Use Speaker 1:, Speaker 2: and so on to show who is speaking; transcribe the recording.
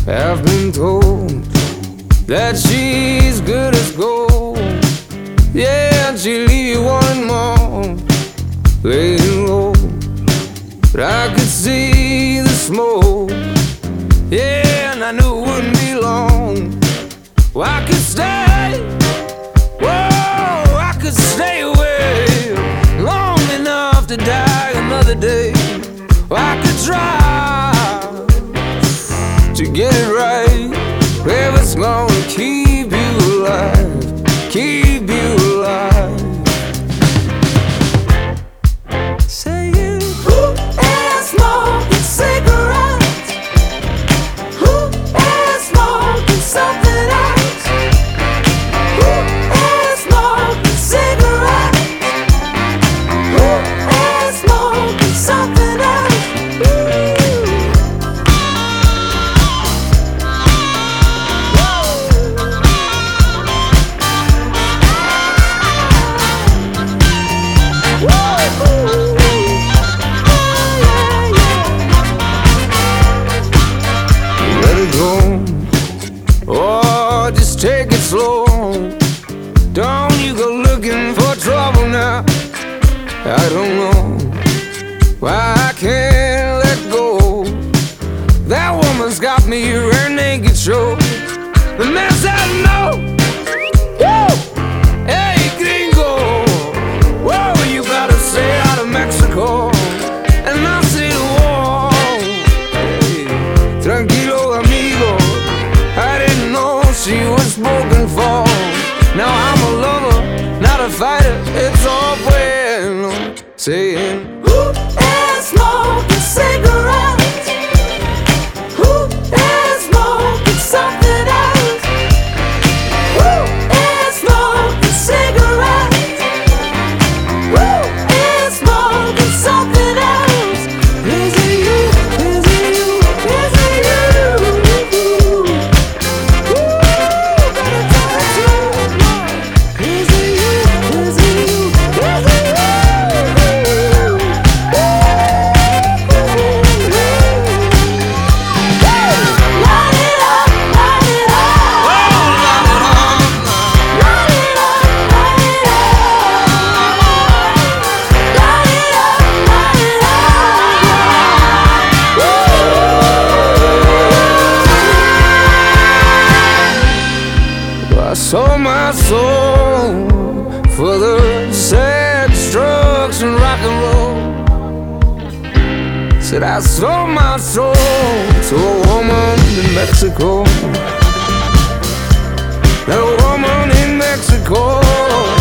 Speaker 1: I've been told that she's good as gold. Yeah, and she'll leave you wanting more, laying low. But I could see the smoke, yeah, and I knew it wouldn't be long. Well, I could stay, whoa, I could stay away long enough to die another day. Well, I could try to get it right, if it's gonna keep you alive, keep you alive. Saying, who is smoking cigarettes? Who is smoking something else? Who is smoking cigarettes? Who is smoking something else? Oh, just take it slow. Don't you go looking for trouble now. I don't know why I can't let go. That woman's got me her naked show. The man said no. Woo! Hey, gringo. Whoa, you better stay out of Mexico. And I say to war. Hey, tranquilo, amigo. I didn't know she was spoken for. Now I'm a lover, not a fighter. It's all bueno. Saying, who is smoking cigarettes? Who is smoking something else? Who is smoking cigarettes? Who is smoking something else? Is it you? Is it you? Is it you? I sold my soul for the sad strokes and rock and roll. Said I sold my soul to a woman in Mexico. That woman in Mexico.